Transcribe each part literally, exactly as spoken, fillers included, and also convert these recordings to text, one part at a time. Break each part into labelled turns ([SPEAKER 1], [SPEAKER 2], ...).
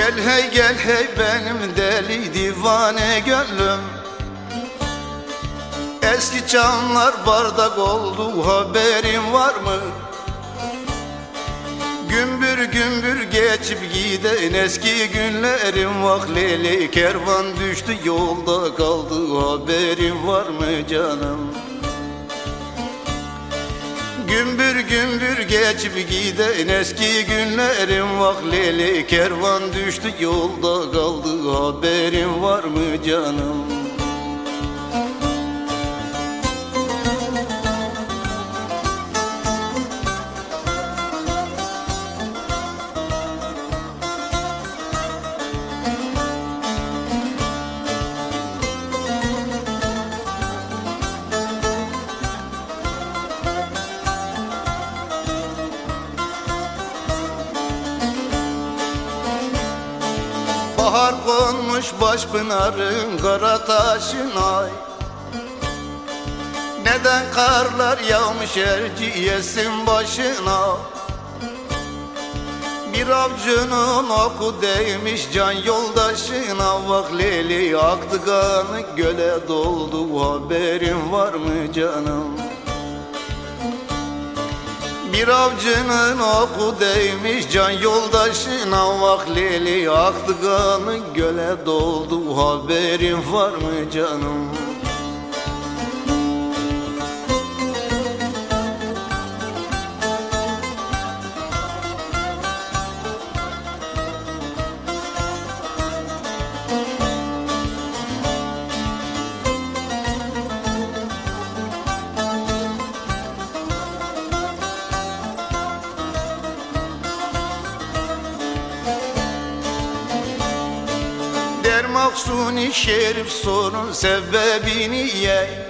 [SPEAKER 1] Gel hey gel hey benim deli divane gönlüm, eski çamlar bardak oldu, haberin var mı? Gümbür gümbür geçip giden eski günlerim, vah leyli kervan düştü yolda kaldı, haberin var mı canım? Gümbür gümbür geçip giden eski günlerim, vah leyli kervan düştü yolda kaldı, haberin var mı canım? Bahar konmuş Başpınar'ın kara taşına, neden karlar yağmış Erciyes'in başına? Bir avcının oku değmiş can yoldaşına, vah leyli aktı kanı göle doldu, haberin var mı canım? Bir avcının oku değmiş can yoldaşına, vah leyli aktı kanı göle doldu, haberin var mı canım? Der Mahsuni Şerif sorun sebebini ye.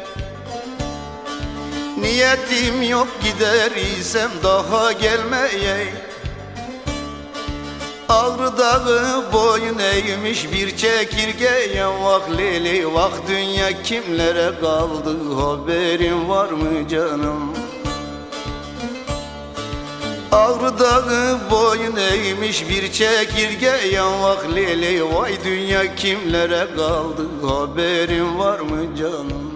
[SPEAKER 1] Niyetim yok gider isem daha gelmeye. Ağrı dağı boyun eğmiş bir çekirgeye, vah leyli vah dünya kimlere kaldı, haberin var mı canım? Ağrı dağı boyun eğmiş bir çekirgeye, vah leyli vay dünya kimlere kaldı, haberin var mı canım?